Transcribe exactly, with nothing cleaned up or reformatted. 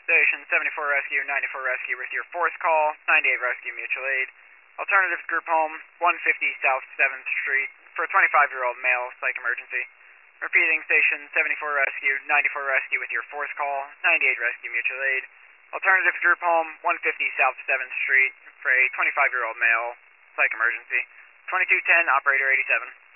Station seventy-four Rescue, ninety-four Rescue with your fourth call, ninety-eight Rescue Mutual Aid. Alternative Group Home, one fifty South seventh Street for a twenty-five-year-old male, psych emergency. Repeating, Station seventy-four Rescue, ninety-four Rescue with your fourth call, ninety-eight Rescue Mutual Aid. Alternative Group Home, one fifty South seventh Street for a twenty-five-year-old male, psych emergency. twenty-two ten, Operator eighty-seven.